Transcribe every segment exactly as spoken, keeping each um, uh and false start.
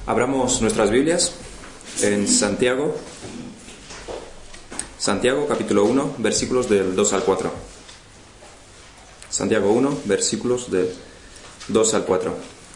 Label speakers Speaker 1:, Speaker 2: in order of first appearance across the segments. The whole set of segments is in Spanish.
Speaker 1: Abramos nuestras Biblias en Santiago, Santiago capítulo uno, versículos del dos al cuatro. Santiago uno, versículos del dos al cuatro.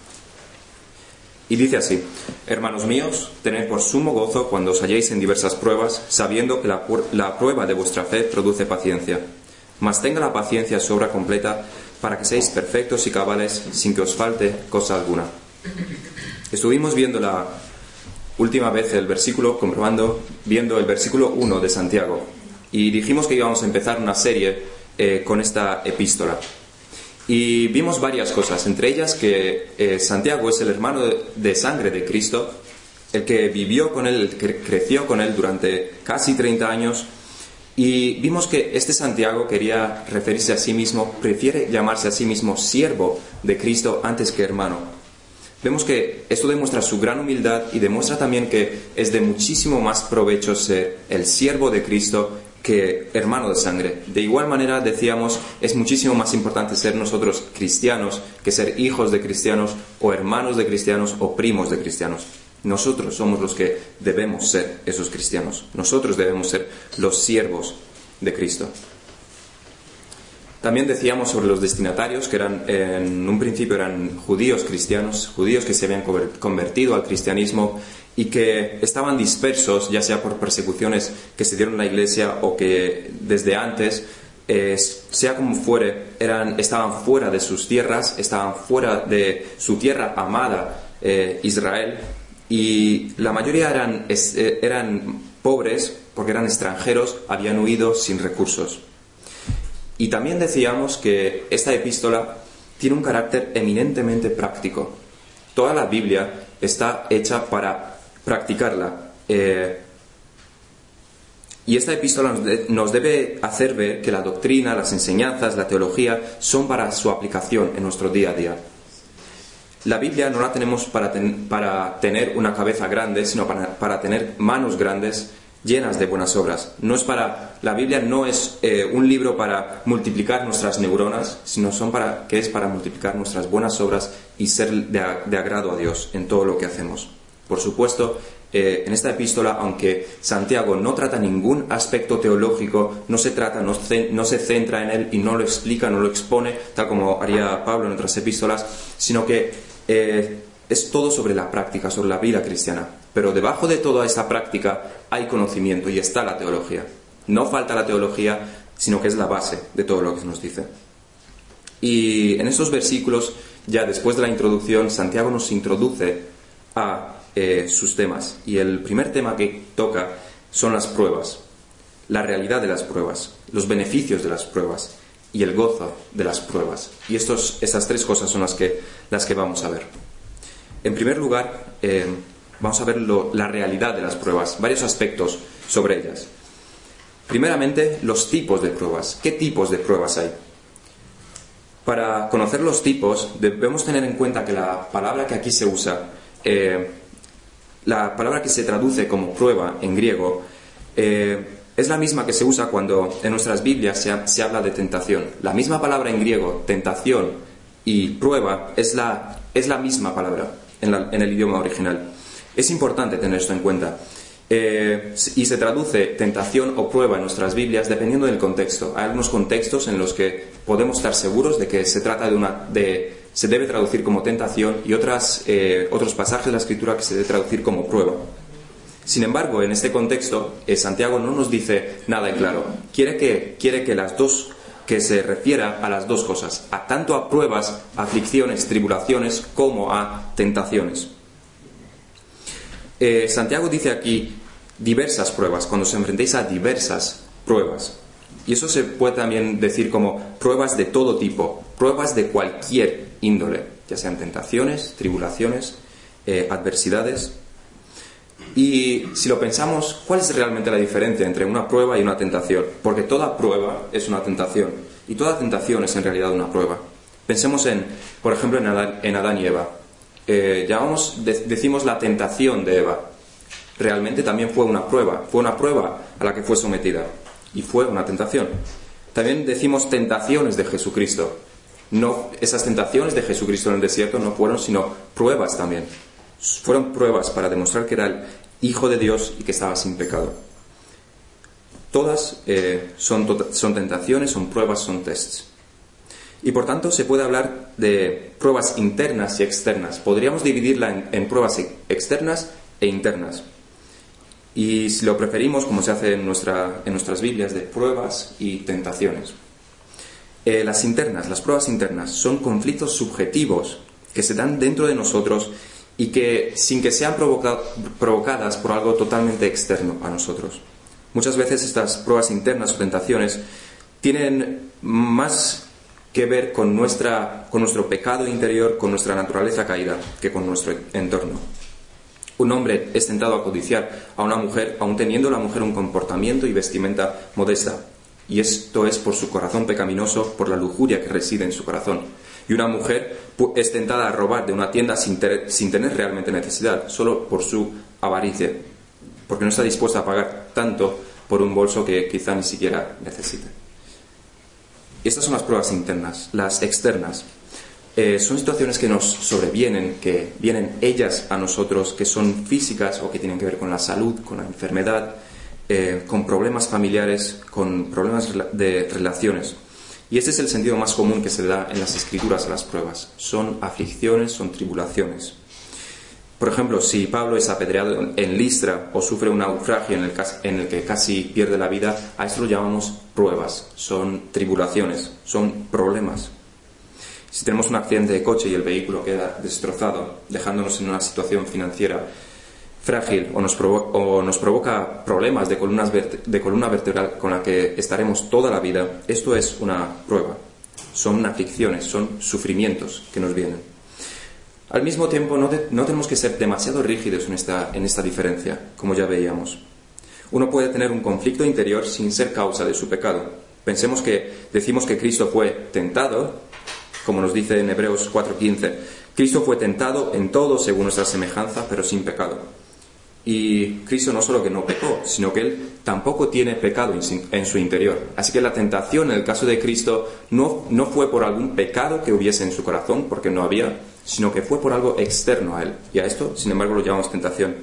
Speaker 1: Y dice así: Hermanos míos, tened por sumo gozo cuando os halléis en diversas pruebas, sabiendo que la, la prueba de vuestra fe produce paciencia. Mas tenga la paciencia su obra completa, para que seáis perfectos y cabales, sin que os falte cosa alguna. Estuvimos viendo la última vez el versículo, comprobando, viendo el versículo uno de Santiago, y dijimos que íbamos a empezar una serie eh, con esta epístola. Y vimos varias cosas, entre ellas que eh, Santiago es el hermano de, de sangre de Cristo, el que vivió con él, el que creció con él durante casi treinta años, y vimos que este Santiago quería referirse a sí mismo, prefiere llamarse a sí mismo siervo de Cristo antes que hermano. Vemos que esto demuestra su gran humildad y demuestra también que es de muchísimo más provecho ser el siervo de Cristo que hermano de sangre. De igual manera, decíamos, es muchísimo más importante ser nosotros cristianos que ser hijos de cristianos o hermanos de cristianos o primos de cristianos. Nosotros somos los que debemos ser esos cristianos. Nosotros debemos ser los siervos de Cristo. También decíamos sobre los destinatarios, que eran en un principio eran judíos cristianos, judíos que se habían convertido al cristianismo y que estaban dispersos, ya sea por persecuciones que se dieron en la iglesia o que desde antes, eh, sea como fuere, eran, estaban fuera de sus tierras, estaban fuera de su tierra amada, eh, Israel, y la mayoría eran, eh, eran pobres porque eran extranjeros, habían huido sin recursos. Y también decíamos que esta epístola tiene un carácter eminentemente práctico. Toda la Biblia está hecha para practicarla. Eh, y esta epístola nos, de, nos debe hacer ver que la doctrina, las enseñanzas, la teología son para su aplicación en nuestro día a día. La Biblia no la tenemos para, ten, para tener una cabeza grande, sino para, para tener manos grandes llenas de buenas obras. No es para, la Biblia no es eh, un libro para multiplicar nuestras neuronas, sino son para, que es para multiplicar nuestras buenas obras y ser de, de agrado a Dios en todo lo que hacemos. Por supuesto, eh, en esta epístola, aunque Santiago no trata ningún aspecto teológico, no se trata, no se, no se centra en él y no lo explica, no lo expone, tal como haría Pablo en otras epístolas, sino que eh, es todo sobre la práctica, sobre la vida cristiana. Pero debajo de toda esta práctica hay conocimiento y está la teología. No falta la teología, sino que es la base de todo lo que se nos dice. Y en estos versículos, ya después de la introducción, Santiago nos introduce a eh, sus temas. Y el primer tema que toca son las pruebas, la realidad de las pruebas, los beneficios de las pruebas y el gozo de las pruebas. Y estos, estas tres cosas son las que, las que vamos a ver. En primer lugar, eh, vamos a ver lo, la realidad de las pruebas, varios aspectos sobre ellas. Primeramente, los tipos de pruebas. ¿Qué tipos de pruebas hay? Para conocer los tipos, debemos tener en cuenta que la palabra que aquí se usa, eh, la palabra que se traduce como prueba en griego, eh, es la misma que se usa cuando en nuestras Biblias se, se habla de tentación. La misma palabra en griego, tentación y prueba, es la, es la misma palabra en, la, en el idioma original. Es importante tener esto en cuenta. Eh, y se traduce tentación o prueba en nuestras Biblias dependiendo del contexto. Hay algunos contextos en los que podemos estar seguros de que se trata de una... de se debe traducir como tentación y otras, eh, otros pasajes de la Escritura que se debe traducir como prueba. Sin embargo, en este contexto, eh, Santiago no nos dice nada en claro. Quiere que, quiere que las dos... que se refiera a las dos cosas, a tanto a pruebas, aflicciones, tribulaciones, como a tentaciones. Eh, Santiago dice aquí diversas pruebas, cuando os enfrentéis a diversas pruebas. Y eso se puede también decir como pruebas de todo tipo, pruebas de cualquier índole, ya sean tentaciones, tribulaciones, eh, adversidades. Y si lo pensamos, ¿cuál es realmente la diferencia entre una prueba y una tentación? Porque toda prueba es una tentación, y toda tentación es en realidad una prueba. Pensemos en, por ejemplo, en Adán, en Adán y Eva. Eh, llamamos, de, decimos la tentación de Eva. Realmente también fue una prueba, fue una prueba a la que fue sometida, y fue una tentación. También decimos tentaciones de Jesucristo. No, esas tentaciones de Jesucristo en el desierto no fueron sino pruebas también. Fueron pruebas para demostrar que era el Hijo de Dios y que estaba sin pecado. Todas eh, son, to- son tentaciones, son pruebas, son tests. Y por tanto se puede hablar de pruebas internas y externas. Podríamos dividirla en, en pruebas e- externas e internas. Y si lo preferimos, como se hace en, nuestra, en nuestras Biblias, de pruebas y tentaciones. Eh, las internas, las pruebas internas, son conflictos subjetivos que se dan dentro de nosotros y que, sin que sean provoca- provocadas por algo totalmente externo a nosotros. Muchas veces estas pruebas internas o tentaciones tienen más que ver con, nuestra, con nuestro pecado interior, con nuestra naturaleza caída, que con nuestro entorno. Un hombre es tentado a codiciar a una mujer, aun teniendo la mujer un comportamiento y vestimenta modesta. Y esto es por su corazón pecaminoso, por la lujuria que reside en su corazón. Y una mujer es tentada a robar de una tienda sin, ter- sin tener realmente necesidad, solo por su avaricia, porque no está dispuesta a pagar tanto por un bolso que quizá ni siquiera necesite. Estas son las pruebas internas. Las externas eh, son situaciones que nos sobrevienen, que vienen ellas a nosotros, que son físicas o que tienen que ver con la salud, con la enfermedad, eh, con problemas familiares, con problemas de relaciones. Y este es el sentido más común que se da en las Escrituras a las pruebas. Son aflicciones, son tribulaciones. Por ejemplo, si Pablo es apedreado en Listra o sufre un naufragio en el, en el que casi pierde la vida, a esto lo llamamos pruebas, son tribulaciones, son problemas. Si tenemos un accidente de coche y el vehículo queda destrozado, dejándonos en una situación financiera frágil o nos, provo- o nos provoca problemas de, columnas verte- de columna vertebral con la que estaremos toda la vida, esto es una prueba. Son aflicciones, son sufrimientos que nos vienen. Al mismo tiempo, no, de, no tenemos que ser demasiado rígidos en esta, en esta diferencia, como ya veíamos. Uno puede tener un conflicto interior sin ser causa de su pecado. Pensemos que decimos que Cristo fue tentado, como nos dice en Hebreos cuatro quince. Cristo fue tentado en todo según nuestra semejanza, pero sin pecado. Y Cristo no solo que no pecó, sino que Él tampoco tiene pecado en, en su interior. Así que la tentación en el caso de Cristo no, no fue por algún pecado que hubiese en su corazón, porque no había, sino que fue por algo externo a Él. Y a esto, sin embargo, lo llamamos tentación.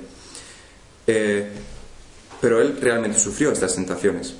Speaker 1: Eh, pero Él realmente sufrió estas tentaciones.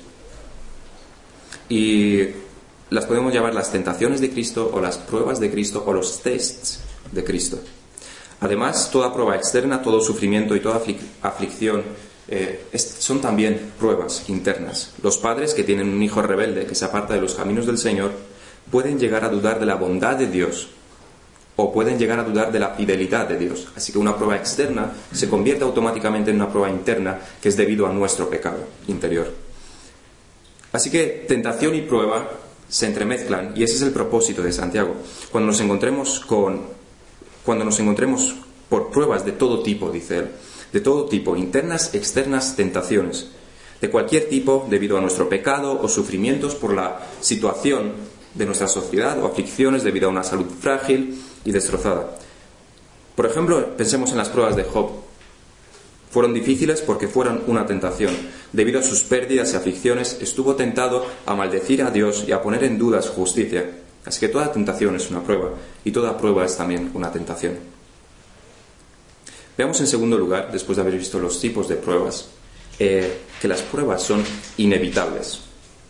Speaker 1: Y las podemos llamar las tentaciones de Cristo, o las pruebas de Cristo, o los tests de Cristo. Además, toda prueba externa, todo sufrimiento y toda aflic- aflicción eh, es, son también pruebas internas. Los padres que tienen un hijo rebelde que se aparta de los caminos del Señor pueden llegar a dudar de la bondad de Dios, o pueden llegar a dudar de la fidelidad de Dios. Así que una prueba externa se convierte automáticamente en una prueba interna, que es debido a nuestro pecado interior. Así que tentación y prueba se entremezclan, y ese es el propósito de Santiago. Cuando nos encontremos con cuando nos encontremos por pruebas de todo tipo, dice él, de todo tipo, internas, externas, tentaciones, de cualquier tipo, debido a nuestro pecado o sufrimientos por la situación de nuestra sociedad, o aflicciones debido a una salud frágil y destrozada. Por ejemplo, pensemos en las pruebas de Job. Fueron difíciles porque fueron una tentación. Debido a sus pérdidas y aflicciones, estuvo tentado a maldecir a Dios y a poner en duda su justicia. Así que toda tentación es una prueba, y toda prueba es también una tentación. Veamos en segundo lugar, después de haber visto los tipos de pruebas, eh, que las pruebas son inevitables.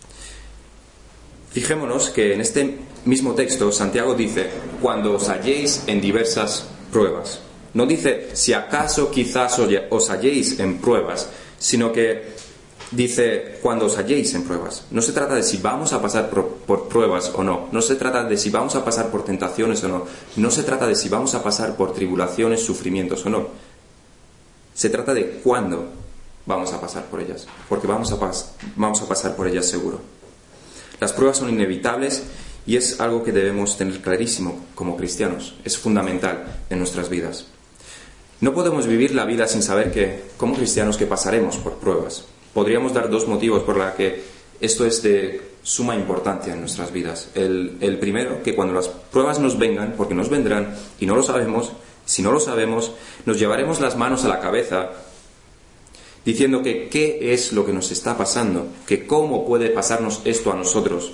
Speaker 1: Fijémonos que en este mismo texto Santiago dice: cuando os halléis en diversas pruebas. No dice si acaso quizás os halléis en pruebas, sino que dice cuando os halléis en pruebas. No se trata de si vamos a pasar por, por pruebas o no. No se trata de si vamos a pasar por tentaciones o no. No se trata de si vamos a pasar por tribulaciones, sufrimientos o no. Se trata de cuándo vamos a pasar por ellas. Porque vamos a, pas- vamos a pasar por ellas seguro. Las pruebas son inevitables y es algo que debemos tener clarísimo como cristianos. Es fundamental en nuestras vidas. No podemos vivir la vida sin saber que, como cristianos, que pasaremos por pruebas. Podríamos dar dos motivos por los que esto es de suma importancia en nuestras vidas. El, el primero, que cuando las pruebas nos vengan, porque nos vendrán y no lo sabemos, si no lo sabemos, nos llevaremos las manos a la cabeza diciendo que qué es lo que nos está pasando, que cómo puede pasarnos esto a nosotros.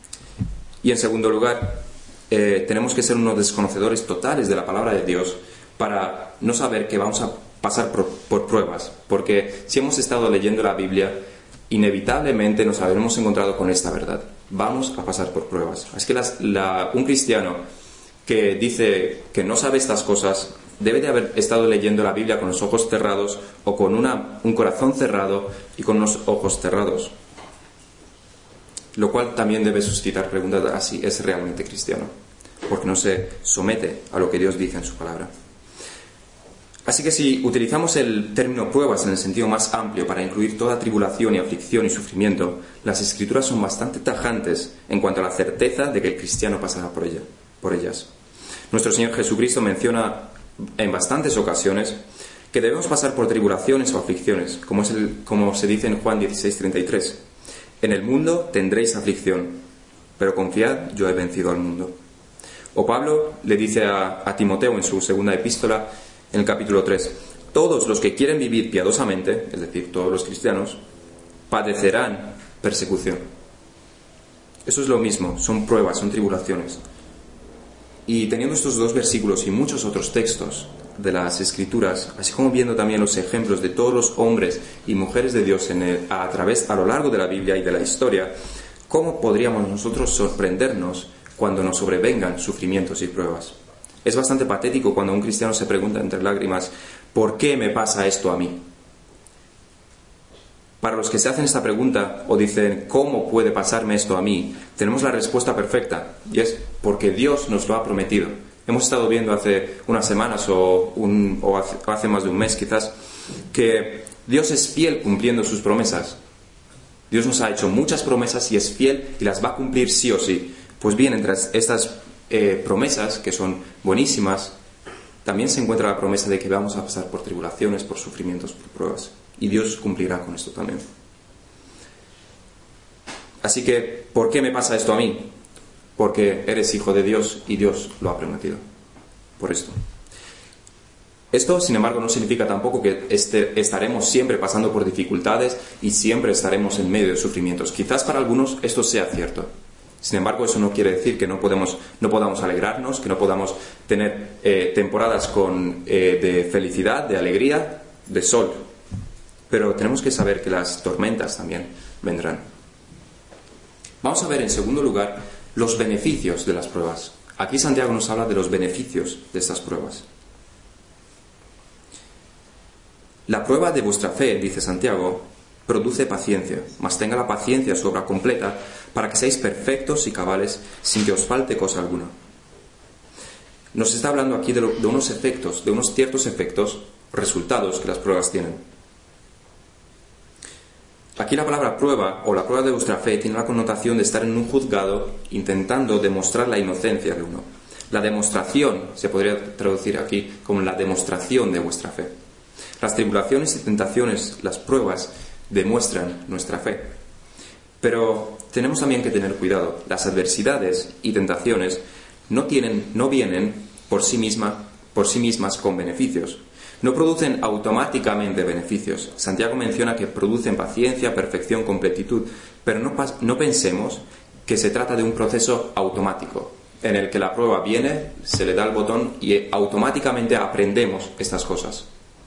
Speaker 1: Y en segundo lugar, eh, tenemos que ser unos desconocedores totales de la palabra de Dios para no saber que vamos a pasar por, por pruebas, porque si hemos estado leyendo la Biblia, inevitablemente nos habremos encontrado con esta verdad. Vamos a pasar por pruebas. Es que las, la, un cristiano que dice que no sabe estas cosas debe de haber estado leyendo la Biblia con los ojos cerrados o con una, un corazón cerrado y con unos ojos cerrados. Lo cual también debe suscitar preguntas a si es realmente cristiano, porque no se somete a lo que Dios dice en su palabra. Así que si utilizamos el término pruebas en el sentido más amplio para incluir toda tribulación y aflicción y sufrimiento, las Escrituras son bastante tajantes en cuanto a la certeza de que el cristiano pasará por ella, por ellas. Nuestro Señor Jesucristo menciona en bastantes ocasiones que debemos pasar por tribulaciones o aflicciones, como, es el, como se dice en Juan dieciséis treinta y tres. En el mundo tendréis aflicción, pero confiad, yo he vencido al mundo. O Pablo le dice a, a Timoteo en su segunda epístola, en el capítulo tres, todos los que quieren vivir piadosamente, es decir, todos los cristianos, padecerán persecución. Eso es lo mismo, son pruebas, son tribulaciones. Y teniendo estos dos versículos y muchos otros textos de las Escrituras, así como viendo también los ejemplos de todos los hombres y mujeres de Dios en el, a través, a lo largo de la Biblia y de la historia, ¿cómo podríamos nosotros sorprendernos cuando nos sobrevengan sufrimientos y pruebas? Es bastante patético cuando un cristiano se pregunta entre lágrimas, ¿por qué me pasa esto a mí? Para los que se hacen esta pregunta o dicen, ¿cómo puede pasarme esto a mí?, tenemos la respuesta perfecta, y es porque Dios nos lo ha prometido. Hemos estado viendo hace unas semanas o, un, o hace, hace más de un mes quizás, que Dios es fiel cumpliendo sus promesas. Dios nos ha hecho muchas promesas y es fiel y las va a cumplir sí o sí. Pues bien, entre estas eh, promesas, que son buenísimas, también se encuentra la promesa de que vamos a pasar por tribulaciones, por sufrimientos, por pruebas. Y Dios cumplirá con esto también. Así que, ¿por qué me pasa esto a mí? Porque eres hijo de Dios y Dios lo ha prometido. Por esto. Esto, sin embargo, no significa tampoco que este, estaremos siempre pasando por dificultades y siempre estaremos en medio de sufrimientos. Quizás para algunos esto sea cierto. Sin embargo, eso no quiere decir que no podemos, no podamos alegrarnos, que no podamos tener eh, temporadas con, eh, de felicidad, de alegría, de sol. Pero tenemos que saber que las tormentas también vendrán. Vamos a ver en segundo lugar los beneficios de las pruebas. Aquí Santiago nos habla de los beneficios de estas pruebas. La prueba de vuestra fe, dice Santiago, produce paciencia, mas tenga la paciencia su obra completa para que seáis perfectos y cabales sin que os falte cosa alguna. Nos está hablando aquí de, lo, de unos efectos, de unos ciertos efectos, resultados que las pruebas tienen. Aquí la palabra prueba o la prueba de vuestra fe tiene la connotación de estar en un juzgado intentando demostrar la inocencia de uno. La demostración se podría traducir aquí como la demostración de vuestra fe. Las tribulaciones y tentaciones, las pruebas, demuestran nuestra fe. Pero tenemos también que tener cuidado. Las adversidades y tentaciones no tienen, no vienen por sí misma, por sí mismas con beneficios. No producen automáticamente beneficios. Santiago menciona que producen paciencia, perfección, completitud, pero no, no pensemos que se trata de un proceso automático, en el que la prueba viene, se le da el botón y automáticamente aprendemos estas cosas.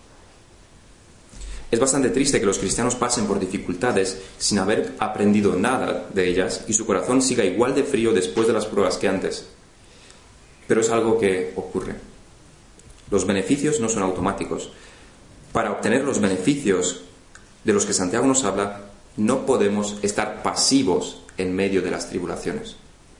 Speaker 1: Es bastante triste que los cristianos pasen por dificultades sin haber aprendido nada de ellas y su corazón siga igual de frío después de las pruebas que antes. Pero es algo que ocurre. Los beneficios no son automáticos. Para obtener los beneficios de los que Santiago nos habla, no podemos estar pasivos en medio de las tribulaciones.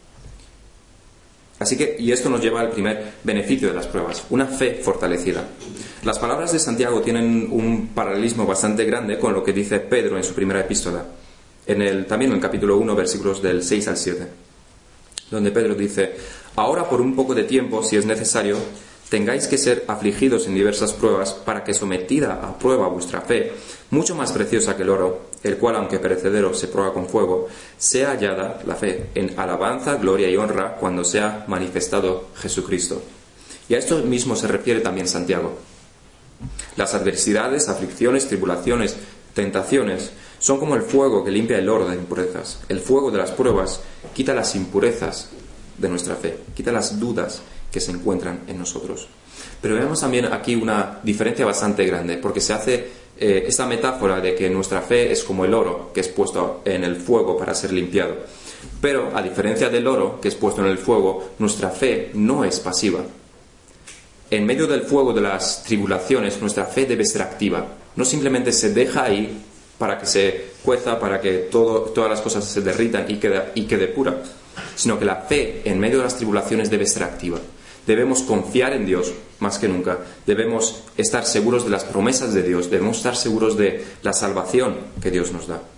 Speaker 1: Así que, y esto nos lleva al primer beneficio de las pruebas, una fe fortalecida. Las palabras de Santiago tienen un paralelismo bastante grande con lo que dice Pedro en su primera epístola, en el, también en el capítulo uno, versículos del seis al siete, donde Pedro dice: ahora por un poco de tiempo, si es necesario, tengáis que ser afligidos en diversas pruebas, para que sometida a prueba vuestra fe, mucho más preciosa que el oro, el cual aunque perecedero se prueba con fuego, sea hallada la fe en alabanza, gloria y honra cuando sea manifestado Jesucristo. Y a esto mismo se refiere también Santiago. Las adversidades, aflicciones, tribulaciones, tentaciones son como el fuego que limpia el oro de impurezas. El fuego de las pruebas quita las impurezas de nuestra fe, quita las dudas que se encuentran en nosotros. Pero vemos también aquí una diferencia bastante grande, porque se hace eh, esta metáfora de que nuestra fe es como el oro que es puesto en el fuego para ser limpiado. Pero, a diferencia del oro que es puesto en el fuego, nuestra fe no es pasiva. En medio del fuego de las tribulaciones, nuestra fe debe ser activa. No simplemente se deja ahí para que se cueza, para que todo, todas las cosas se derritan y quede, y quede pura, sino que la fe en medio de las tribulaciones debe ser activa. Debemos confiar en Dios más que nunca. Debemos estar seguros de las promesas de Dios. Debemos estar seguros de la salvación que Dios nos da.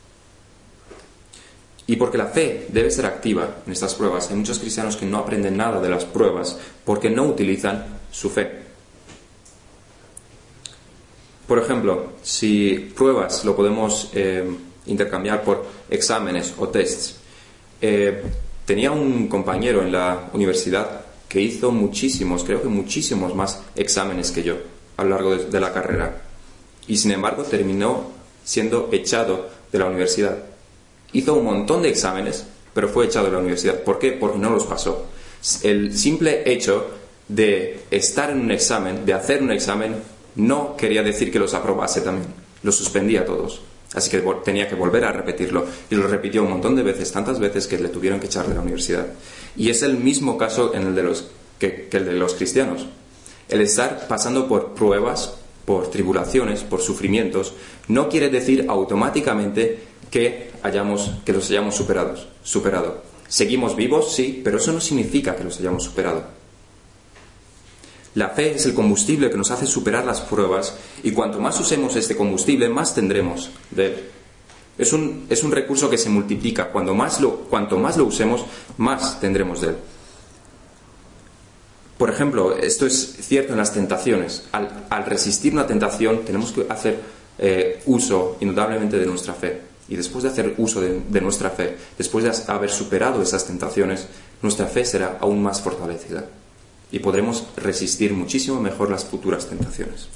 Speaker 1: Y porque la fe debe ser activa en estas pruebas, hay muchos cristianos que no aprenden nada de las pruebas porque no utilizan su fe. Por ejemplo, si pruebas lo podemos eh, intercambiar por exámenes o tests. Eh, tenía un compañero en la universidad que hizo muchísimos, creo que muchísimos más exámenes que yo a lo largo de, de la carrera. Y sin embargo terminó siendo echado de la universidad. Hizo un montón de exámenes, pero fue echado de la universidad. ¿Por qué? Porque no los pasó. El simple hecho de estar en un examen, de hacer un examen, no quería decir que los aprobase también. Los suspendía a todos. Así que tenía que volver a repetirlo. Y lo repitió un montón de veces, tantas veces que le tuvieron que echar de la universidad. Y es el mismo caso en el de los, que, que el de los cristianos. El estar pasando por pruebas, por tribulaciones, por sufrimientos, no quiere decir automáticamente que, hayamos, que los hayamos superados, superado. Seguimos vivos, sí, pero eso no significa que los hayamos superado. La fe es el combustible que nos hace superar las pruebas, y cuanto más usemos este combustible, más tendremos de él. Es un, es un recurso que se multiplica. Cuanto más lo, cuanto más lo usemos, más tendremos de él. Por ejemplo, esto es cierto en las tentaciones. Al, al resistir una tentación, tenemos que hacer eh, uso indudablemente de nuestra fe. Y después de hacer uso de, de nuestra fe, después de haber superado esas tentaciones, nuestra fe será aún más fortalecida. Y podremos resistir muchísimo mejor las futuras tentaciones.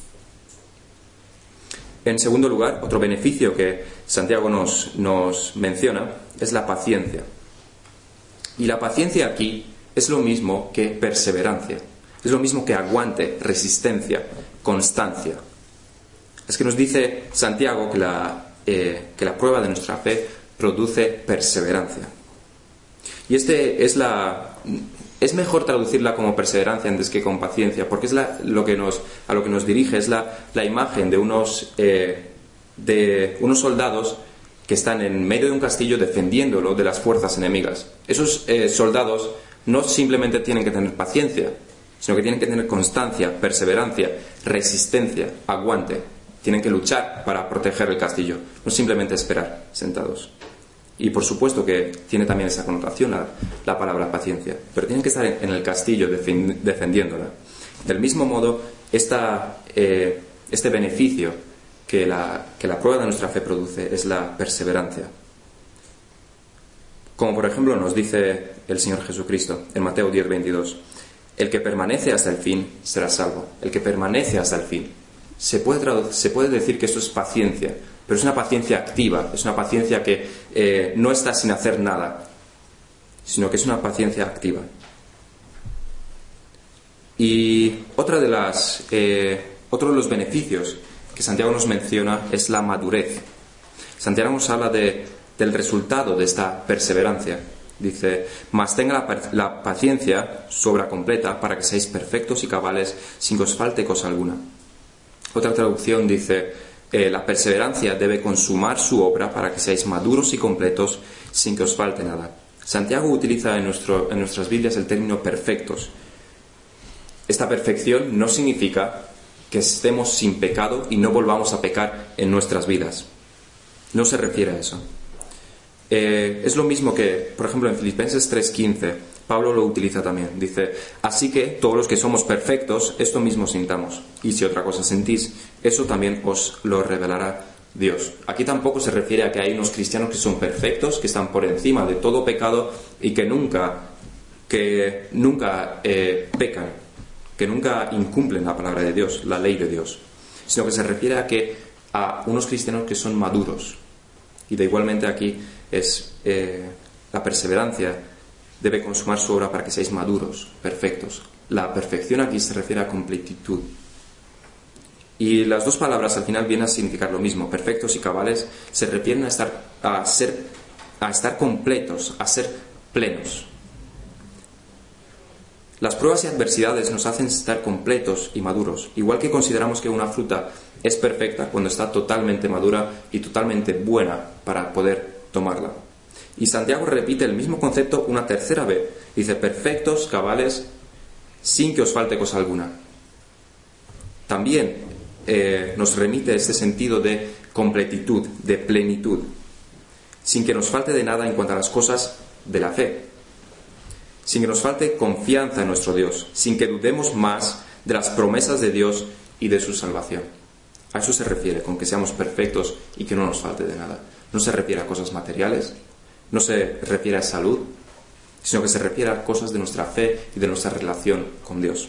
Speaker 1: En segundo lugar, otro beneficio que Santiago nos, nos menciona es la paciencia. Y la paciencia aquí es lo mismo que perseverancia. Es lo mismo que aguante, resistencia, constancia. Es que nos dice Santiago que la, eh, que la prueba de nuestra fe produce perseverancia. Y este es la... Es mejor traducirla como perseverancia antes que con paciencia, porque es la, lo que nos, a lo que nos dirige es la, la imagen de unos, eh, de unos soldados que están en medio de un castillo defendiéndolo de las fuerzas enemigas. Esos eh, soldados no simplemente tienen que tener paciencia, sino que tienen que tener constancia, perseverancia, resistencia, aguante. Tienen que luchar para proteger el castillo, no simplemente esperar sentados. Y por supuesto que tiene también esa connotación la, la palabra paciencia, pero tienen que estar en, en el castillo defendiéndola. Del mismo modo, esta, eh, este beneficio que la, que la prueba de nuestra fe produce es la perseverancia. Como por ejemplo nos dice el Señor Jesucristo en Mateo diez veintidós: el que permanece hasta el fin será salvo. El que permanece hasta el fin. Se puede, tradu- se puede decir que esto es paciencia, pero es una paciencia activa, es una paciencia que eh, no está sin hacer nada, sino que es una paciencia activa. Y otra de las, eh, otro de los beneficios que Santiago nos menciona es la madurez. Santiago nos habla de, del resultado de esta perseverancia. Dice: mas tenga la, la paciencia sobra completa para que seáis perfectos y cabales sin que os falte cosa alguna. Otra traducción dice: Eh, la perseverancia debe consumar su obra para que seáis maduros y completos sin que os falte nada. Santiago utiliza en, nuestro, en nuestras Biblias el término perfectos. Esta perfección no significa que estemos sin pecado y no volvamos a pecar en nuestras vidas. No se refiere a eso. Eh, es lo mismo que, por ejemplo, en Filipenses tres quince, Pablo lo utiliza también. Dice: así que todos los que somos perfectos, esto mismo sintamos. Y si otra cosa sentís, eso también os lo revelará Dios. Aquí tampoco se refiere a que hay unos cristianos que son perfectos, que están por encima de todo pecado y que nunca, que nunca eh, pecan, que nunca incumplen la palabra de Dios, la ley de Dios. Sino que se refiere a que a unos cristianos que son maduros. Y de igualmente aquí es eh, la perseverancia debe consumar su obra para que seáis maduros, perfectos. La perfección aquí se refiere a completitud. Y las dos palabras al final vienen a significar lo mismo. Perfectos y cabales se refieren a estar, a ser, a estar completos, a ser plenos. Las pruebas y adversidades nos hacen estar completos y maduros, igual que consideramos que una fruta es perfecta cuando está totalmente madura y totalmente buena para poder tomarla. Y Santiago repite el mismo concepto una tercera vez. Dice, perfectos, cabales, sin que os falte cosa alguna. También eh, nos remite este sentido de completitud, de plenitud, sin que nos falte de nada en cuanto a las cosas de la fe. Sin que nos falte confianza en nuestro Dios, sin que dudemos más de las promesas de Dios y de su salvación. A eso se refiere, con que seamos perfectos y que no nos falte de nada. No se refiere a cosas materiales, no se refiere a salud, sino que se refiere a cosas de nuestra fe y de nuestra relación con Dios.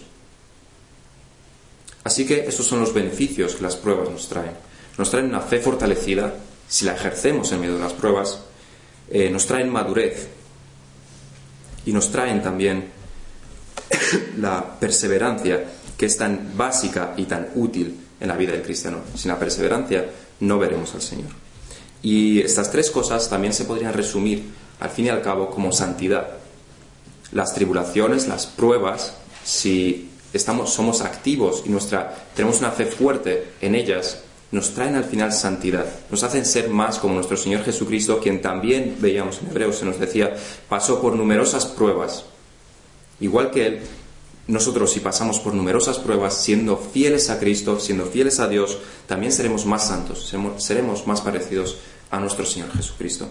Speaker 1: Así que estos son los beneficios que las pruebas nos traen. Nos traen una fe fortalecida, si la ejercemos en medio de las pruebas, eh, nos traen madurez, y nos traen también la perseverancia, que es tan básica y tan útil en la vida del cristiano. Sin la perseverancia no veremos al Señor. Y estas tres cosas también se podrían resumir, al fin y al cabo, como santidad. Las tribulaciones, las pruebas, si estamos, somos activos y nuestra, tenemos una fe fuerte en ellas, nos traen al final santidad, nos hacen ser más como nuestro Señor Jesucristo, quien también, veíamos en Hebreos, se nos decía, pasó por numerosas pruebas. Igual que Él, nosotros si pasamos por numerosas pruebas, siendo fieles a Cristo, siendo fieles a Dios, también seremos más santos, seremos, seremos más parecidos a nuestro Señor Jesucristo.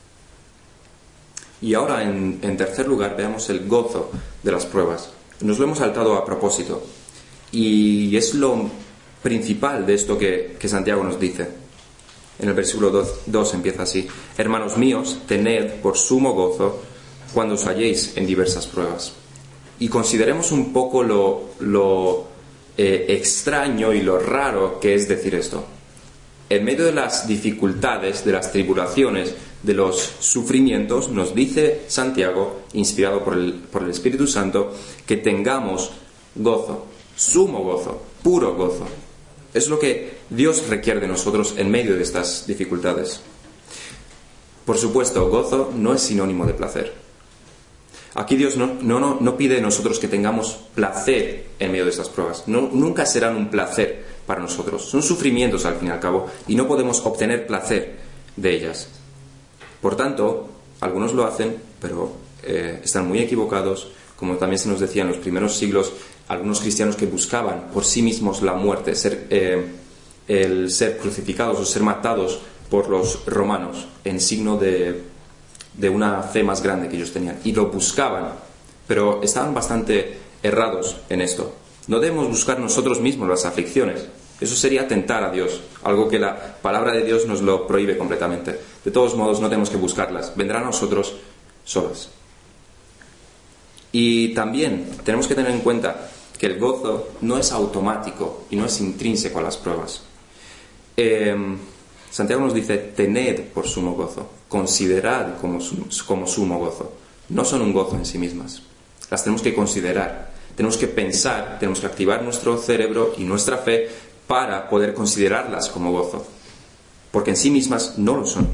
Speaker 1: Y ahora, en, en tercer lugar, veamos el gozo de las pruebas. Nos lo hemos saltado a propósito, y es lo principal de esto que, que Santiago nos dice. En el versículo dos empieza así: hermanos míos, tened por sumo gozo cuando os halléis en diversas pruebas. Y consideremos un poco lo, lo eh, extraño y lo raro que es decir esto. En medio de las dificultades, de las tribulaciones, de los sufrimientos, nos dice Santiago, inspirado por el, por el Espíritu Santo, que tengamos gozo, sumo gozo, puro gozo. Es lo que Dios requiere de nosotros en medio de estas dificultades. Por supuesto, gozo no es sinónimo de placer. Aquí Dios no, no, no, no pide de nosotros que tengamos placer en medio de estas pruebas. No, nunca serán un placer para nosotros. Son sufrimientos al fin y al cabo y no podemos obtener placer de ellas. Por tanto, algunos lo hacen, pero eh, están muy equivocados. Como también se nos decía en los primeros siglos, algunos cristianos que buscaban por sí mismos la muerte, ser, eh, el ser crucificados o ser matados por los romanos en signo de, de una fe más grande que ellos tenían. Y lo buscaban, pero estaban bastante errados en esto. No debemos buscar nosotros mismos las aflicciones. Eso sería tentar a Dios, algo que la palabra de Dios nos lo prohíbe completamente. De todos modos, no tenemos que buscarlas. Vendrán a nosotros solas. Y también tenemos que tener en cuenta que el gozo no es automático y no es intrínseco a las pruebas. Eh, Santiago nos dice, tened por sumo gozo, considerad como, como sumo gozo. No son un gozo en sí mismas. Las tenemos que considerar, tenemos que pensar, tenemos que activar nuestro cerebro y nuestra fe para poder considerarlas como gozo, porque en sí mismas no lo son.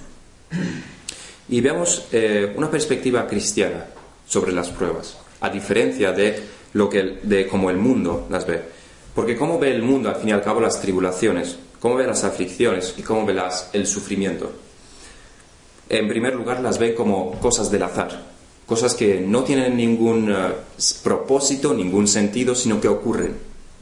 Speaker 1: Y veamos eh, una perspectiva cristiana sobre las pruebas, a diferencia de lo que de cómo el mundo las ve. Porque cómo ve el mundo al fin y al cabo las tribulaciones, cómo ve las aflicciones y cómo ve las, el sufrimiento. En primer lugar, las ve como cosas del azar, cosas que no tienen ningún uh, propósito, ningún sentido, sino que ocurren.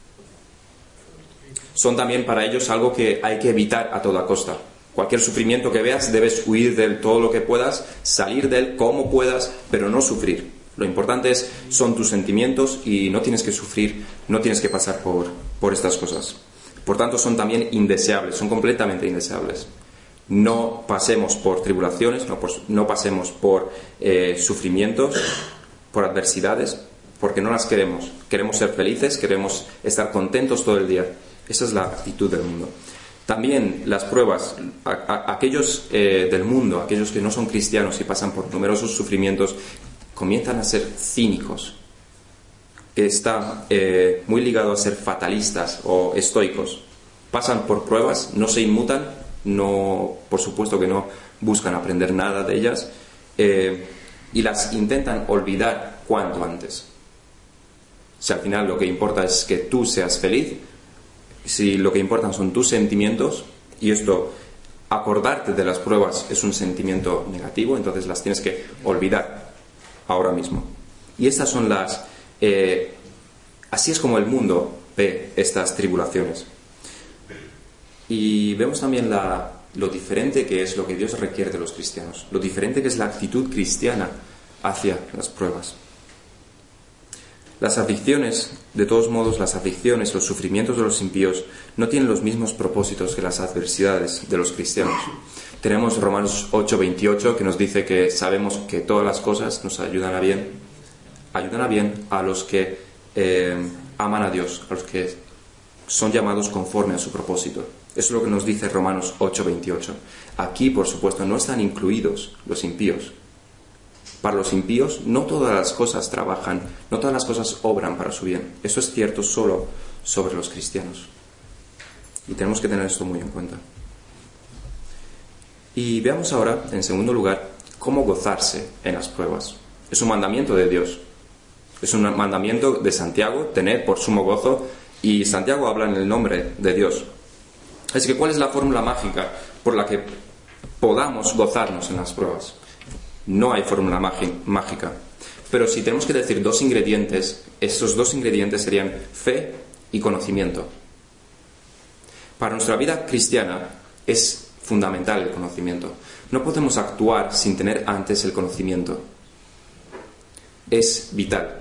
Speaker 1: Son también para ellos algo que hay que evitar a toda costa. Cualquier sufrimiento que veas, debes huir de él todo lo que puedas, salir de él como puedas, pero no sufrir. Lo importante es, son tus sentimientos y no tienes que sufrir, no tienes que pasar por, por estas cosas. Por tanto, son también indeseables, son completamente indeseables. No pasemos por tribulaciones, no, por, no pasemos por eh, sufrimientos, por adversidades, porque no las queremos. Queremos ser felices, queremos estar contentos todo el día. Esa es la actitud del mundo. También las pruebas, a, a, aquellos eh, del mundo, aquellos que no son cristianos y pasan por numerosos sufrimientos, comienzan a ser cínicos, que está eh, muy ligado a ser fatalistas o estoicos. Pasan por pruebas, no se inmutan, no, por supuesto que no buscan aprender nada de ellas, eh, y las intentan olvidar cuanto antes. Si al final lo que importa es que tú seas feliz, si lo que importan son tus sentimientos, y esto, acordarte de las pruebas es un sentimiento negativo, entonces las tienes que olvidar ahora mismo. Y estas son las... Eh, así es como el mundo ve estas tribulaciones. Y vemos también la, lo diferente que es lo que Dios requiere de los cristianos, lo diferente que es la actitud cristiana hacia las pruebas. Las aflicciones, de todos modos, las aflicciones, los sufrimientos de los impíos no tienen los mismos propósitos que las adversidades de los cristianos. Tenemos Romanos ocho veintiocho, que nos dice que sabemos que todas las cosas nos ayudan a bien, ayudan a bien a los que eh, aman a Dios, a los que son llamados conforme a su propósito. Eso es lo que nos dice Romanos ocho veintiocho. Aquí, por supuesto, no están incluidos los impíos. Para los impíos no todas las cosas trabajan, no todas las cosas obran para su bien. Eso es cierto solo sobre los cristianos. Y tenemos que tener esto muy en cuenta. Y veamos ahora, en segundo lugar, cómo gozarse en las pruebas. Es un mandamiento de Dios. Es un mandamiento de Santiago, tened por sumo gozo, y Santiago habla en el nombre de Dios. Así que, ¿cuál es la fórmula mágica por la que podamos gozarnos en las pruebas? No hay fórmula mágica. Pero si tenemos que decir dos ingredientes, esos dos ingredientes serían fe y conocimiento. Para nuestra vida cristiana es fundamental el conocimiento. No podemos actuar sin tener antes el conocimiento. Es vital.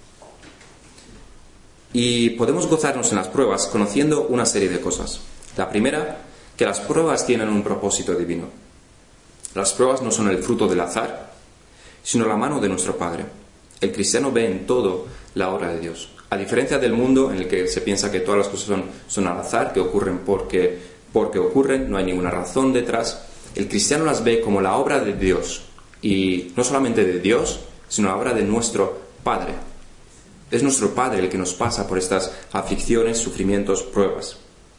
Speaker 1: Y podemos gozarnos en las pruebas conociendo una serie de cosas. La primera, que las pruebas tienen un propósito divino. Las pruebas no son el fruto del azar, sino la mano de nuestro Padre. El cristiano ve en todo la obra de Dios. A diferencia del mundo en el que se piensa que todas las cosas son, son al azar, que ocurren porque, porque ocurren, no hay ninguna razón detrás, el cristiano las ve como la obra de Dios. Y no solamente de Dios, sino la obra de nuestro Padre. Es nuestro Padre el que nos pasa por estas aflicciones, sufrimientos, pruebas.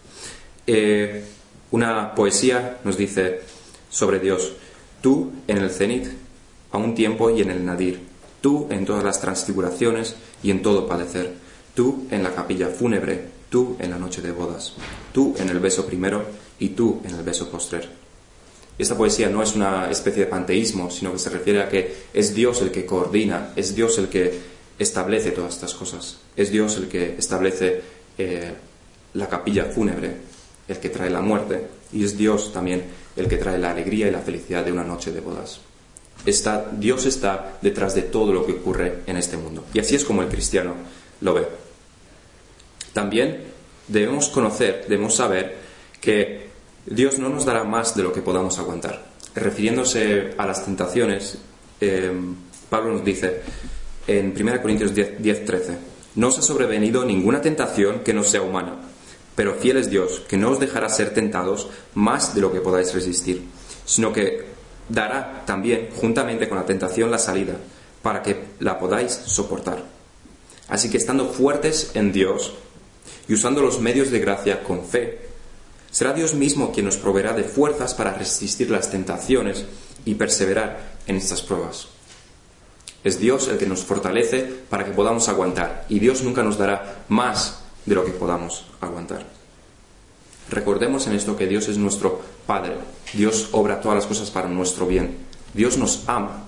Speaker 1: Eh, una poesía nos dice sobre Dios: tú en el cenit, a un tiempo y en el nadir, tú en todas las transfiguraciones y en todo padecer, tú en la capilla fúnebre, tú en la noche de bodas, tú en el beso primero y tú en el beso postrer. Esta poesía no es una especie de panteísmo, sino que se refiere a que es Dios el que coordina, es Dios el que establece todas estas cosas, es Dios el que establece eh, la capilla fúnebre, el que trae la muerte, y es Dios también el que trae la alegría y la felicidad de una noche de bodas. Está, Dios está detrás de todo lo que ocurre en este mundo. Y así es como el cristiano lo ve. También debemos conocer, debemos saber que Dios no nos dará más de lo que podamos aguantar. Refiriéndose a las tentaciones, eh, Pablo nos dice en primera Corintios diez trece: no os ha sobrevenido ninguna tentación que no sea humana, pero fiel es Dios, que no os dejará ser tentados más de lo que podáis resistir, sino que dará también, juntamente con la tentación, la salida, para que la podáis soportar. Así que, estando fuertes en Dios y usando los medios de gracia con fe, será Dios mismo quien nos proveerá de fuerzas para resistir las tentaciones y perseverar en estas pruebas. Es Dios el que nos fortalece para que podamos aguantar, y Dios nunca nos dará más de lo que podamos aguantar. Recordemos en esto que Dios es nuestro Padre. Dios obra todas las cosas para nuestro bien. Dios nos ama.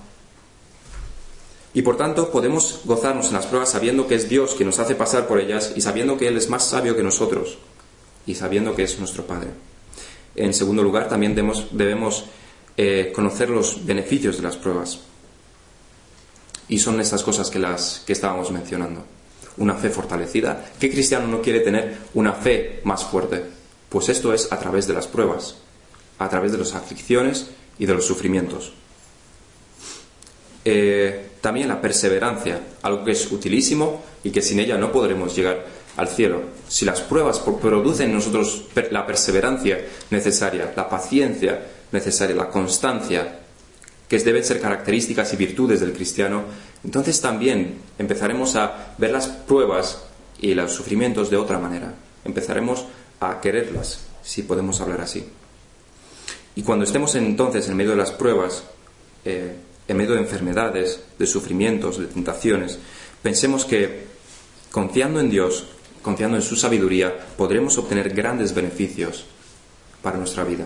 Speaker 1: Y por tanto podemos gozarnos en las pruebas sabiendo que es Dios quien nos hace pasar por ellas, y sabiendo que Él es más sabio que nosotros, y sabiendo que es nuestro Padre. En segundo lugar, también debemos, debemos eh, conocer los beneficios de las pruebas. Y son estas cosas que, las, que estábamos mencionando. Una fe fortalecida. ¿Qué cristiano no quiere tener una fe más fuerte? Pues esto es a través de las pruebas, a través de las aflicciones y de los sufrimientos. Eh, también la perseverancia, algo que es utilísimo y que sin ella no podremos llegar al cielo. Si las pruebas producen en nosotros la perseverancia necesaria, la paciencia necesaria, la constancia, que deben ser características y virtudes del cristiano, entonces también empezaremos a ver las pruebas y los sufrimientos de otra manera. Empezaremos a quererlas, si podemos hablar así. Y cuando estemos entonces en medio de las pruebas, eh, en medio de enfermedades, de sufrimientos, de tentaciones, pensemos que confiando en Dios, confiando en su sabiduría, podremos obtener grandes beneficios para nuestra vida.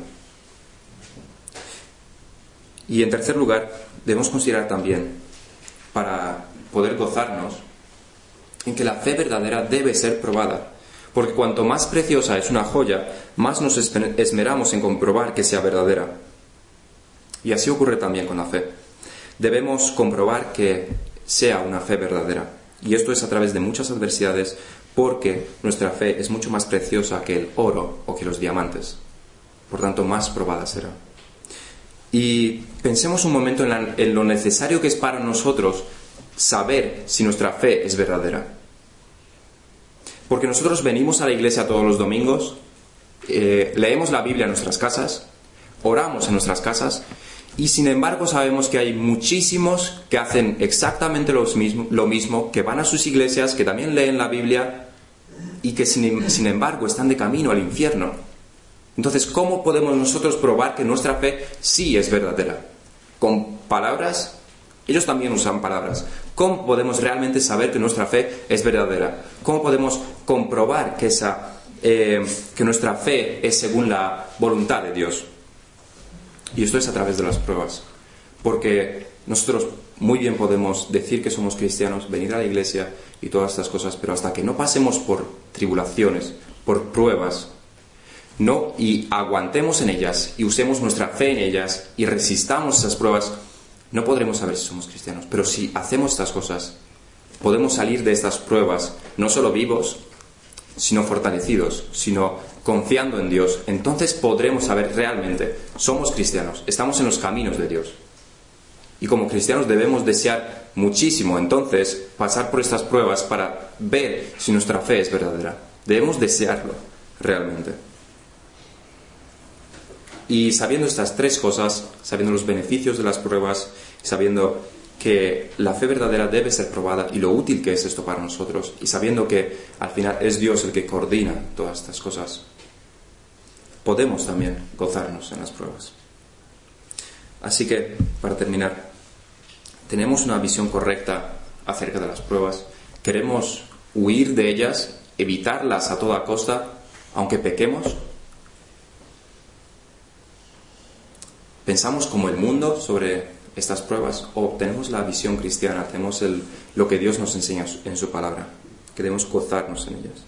Speaker 1: Y en tercer lugar, debemos considerar también, para poder gozarnos, en que la fe verdadera debe ser probada. Porque cuanto más preciosa es una joya, más nos esmeramos en comprobar que sea verdadera. Y así ocurre también con la fe. Debemos comprobar que sea una fe verdadera. Y esto es a través de muchas adversidades, porque nuestra fe es mucho más preciosa que el oro o que los diamantes. Por tanto, más probada será. Y pensemos un momento en, la, en lo necesario que es para nosotros saber si nuestra fe es verdadera. Porque nosotros venimos a la iglesia todos los domingos, eh, leemos la Biblia en nuestras casas, oramos en nuestras casas, y sin embargo sabemos que hay muchísimos que hacen exactamente lo mismo, lo mismo, que van a sus iglesias, que también leen la Biblia, y que sin, sin embargo están de camino al infierno. Entonces, ¿cómo podemos nosotros probar que nuestra fe sí es verdadera? ¿Con palabras? Ellos también usan palabras. ¿Cómo podemos realmente saber que nuestra fe es verdadera? ¿Cómo podemos comprobar que, esa, eh, que nuestra fe es según la voluntad de Dios? Y esto es a través de las pruebas. Porque nosotros muy bien podemos decir que somos cristianos, venir a la iglesia y todas estas cosas, pero hasta que no pasemos por tribulaciones, por pruebas, no, y aguantemos en ellas y usemos nuestra fe en ellas y resistamos esas pruebas, no podremos saber si somos cristianos. Pero si hacemos estas cosas, podemos salir de estas pruebas no solo vivos, sino fortalecidos, sino confiando en Dios. Entonces podremos saber realmente, somos cristianos, estamos en los caminos de Dios. Y como cristianos debemos desear muchísimo entonces pasar por estas pruebas para ver si nuestra fe es verdadera. Debemos desearlo realmente. Y sabiendo estas tres cosas, sabiendo los beneficios de las pruebas, sabiendo que la fe verdadera debe ser probada y lo útil que es esto para nosotros, y sabiendo que al final es Dios el que coordina todas estas cosas, podemos también gozarnos en las pruebas. Así que, para terminar, tenemos una visión correcta acerca de las pruebas. Queremos huir de ellas, evitarlas a toda costa, aunque pequemos. ¿Pensamos como el mundo sobre estas pruebas o tenemos la visión cristiana, tenemos el, lo que Dios nos enseña en su palabra? Queremos gozarnos en ellas.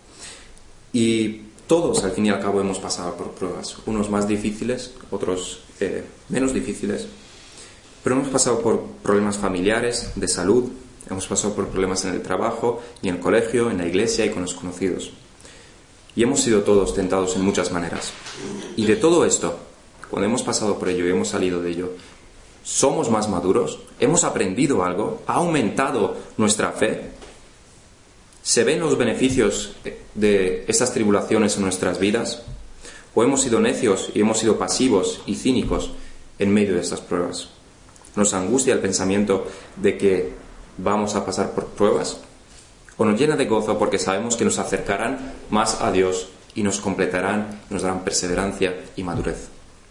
Speaker 1: Y todos, al fin y al cabo, hemos pasado por pruebas, unos más difíciles, otros eh, menos difíciles, pero hemos pasado por problemas familiares, de salud, hemos pasado por problemas en el trabajo y en el colegio, en la iglesia y con los conocidos. Y hemos sido todos tentados en muchas maneras. Y de todo esto, cuando hemos pasado por ello y hemos salido de ello, ¿somos más maduros? ¿Hemos aprendido algo? ¿Ha aumentado nuestra fe? ¿Se ven los beneficios de estas tribulaciones en nuestras vidas? ¿O hemos sido necios y hemos sido pasivos y cínicos en medio de estas pruebas? ¿Nos angustia el pensamiento de que vamos a pasar por pruebas? ¿O nos llena de gozo porque sabemos que nos acercarán más a Dios y nos completarán, nos darán perseverancia y madurez?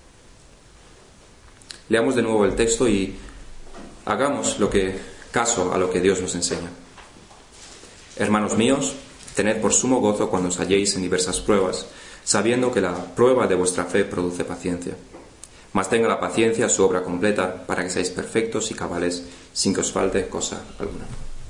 Speaker 1: Leamos de nuevo el texto y hagamos lo que, caso a lo que Dios nos enseña. Hermanos míos, tened por sumo gozo cuando os halléis en diversas pruebas, sabiendo que la prueba de vuestra fe produce paciencia. Mas tenga la paciencia su obra completa, para que seáis perfectos y cabales, sin que os falte cosa alguna.